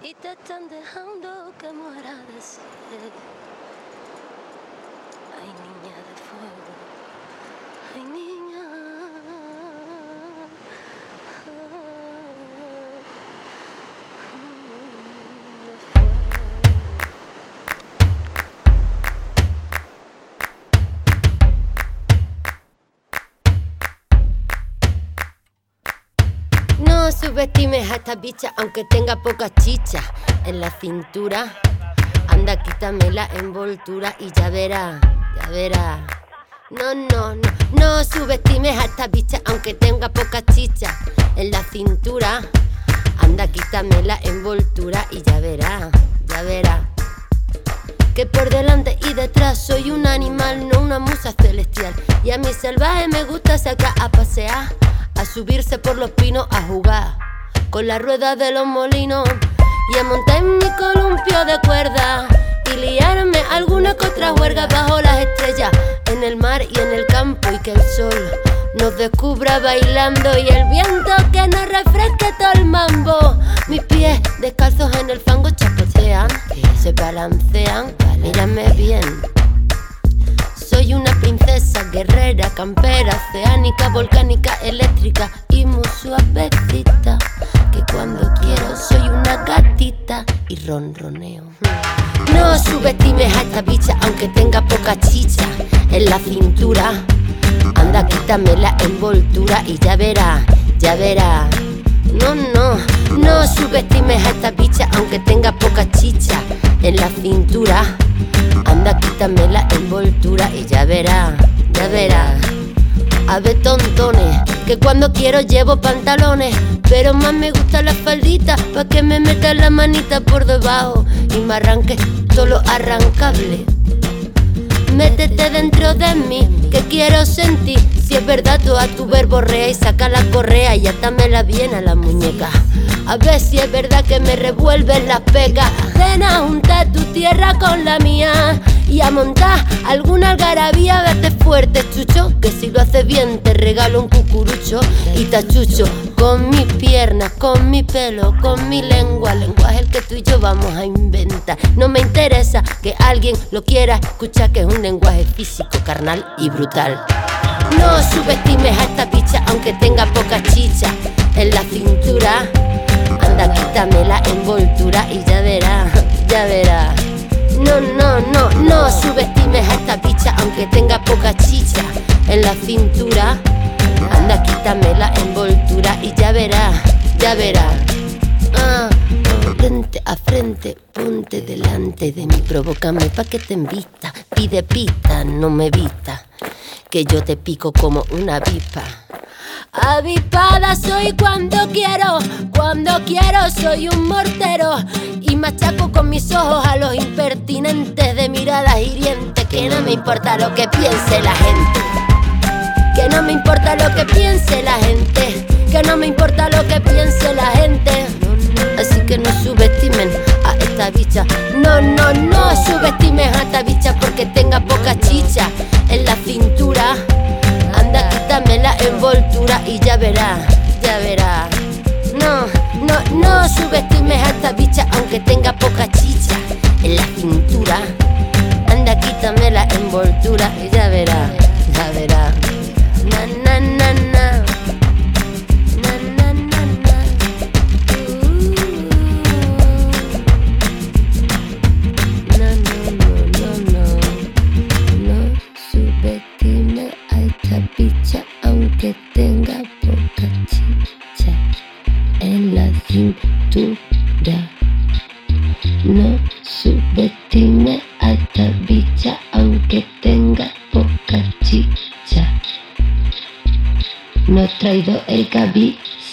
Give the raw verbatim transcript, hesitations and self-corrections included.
y te están dejando que muera de sed. Ay, niña de fuego, ay, niña. No subestimes a esta bicha aunque tenga poca chicha en la cintura. Anda, quítame la envoltura y ya verás, ya verás. No, no, no, no subestimes a esta bicha aunque tenga poca chicha en la cintura. Anda, quítame la envoltura y ya verás, ya verás. Que por delante y detrás soy un animal, no una musa celestial. Y a mi salvaje me gusta sacar a pasear, a subirse por los pinos, a jugar con la rueda de los molinos y a montar en mi columpio de cuerda y liarme alguna que otra juerga bajo las estrellas, en el mar y en el campo, y que el sol nos descubra bailando y el viento que nos refresque todo el mambo. Mis pies descalzos en el fango chapotean, se balancean, mírame bien. Soy una princesa guerrera, campera, oceánica, volcánica, eléctrica y muy suavecita. Que cuando quiero soy una gatita y ronroneo. No subestimes a esta bicha aunque tenga poca chicha en la cintura. Anda, quítame la envoltura y ya verás, ya verás. No, no, no subestimes a esta bicha aunque tenga poca chicha en la cintura. Anda, quítame la envoltura y ya verás, ya verás. A ver, tontones, que cuando quiero llevo pantalones, pero más me gusta la faldita, pa' que me meta la manita por debajo y me arranque todo lo arrancable. Métete dentro de mí, que quiero sentir. Si es verdad, toda tu verborrea y saca la correa y atámela bien a la muñeca. A ver si es verdad que me revuelves las pegas. Ven a juntar tu tierra con la mía y a montar alguna algarabía. Vete fuerte, chucho, que si lo haces bien te regalo un cucurucho y tachucho. Con mis piernas, con mi pelo, con mi lengua, lenguaje el que tú y yo vamos a inventar. No me interesa que alguien lo quiera escuchar, que es un lenguaje físico, carnal y brutal. No subestimes a esta bicha aunque tenga poca chicha en la cintura. Anda, quítame la envoltura y ya verás, ya verás. No, no, no, no subestimes a esta bicha aunque tenga poca chicha en la cintura. Anda, quítame la envoltura y ya verás, ya verás. Ah, frente a frente, ponte delante de mí, provócame pa' que te invita. Pide pista, no me vista, que yo te pico como una avispa. Avispada soy cuando quiero, cuando quiero soy un mortero y machaco con mis ojos a los impertinentes de miradas hirientes. Que no me importa lo que piense la gente, que no me importa lo que piense la gente, que no me importa lo que piense la gente. Así que no subestimen a esta bicha. No, no, no subestimes a esta bicha porque tenga poca chicha en la cintura. Anda, quítame la envoltura y ya verás, ya verás. No, no, no subestimes a esta bicha aunque tenga poca chicha en la cintura. Anda, quítame la envoltura y ya verás, ya verás. Na, na, na, na. Na, na, na, na. Uh. No, no, no, no, no. No subestime a esta bicha aunque tenga poca chicha en la cintura. No subestime a esta bicha aunque tenga poca chicha. No he traído el cabí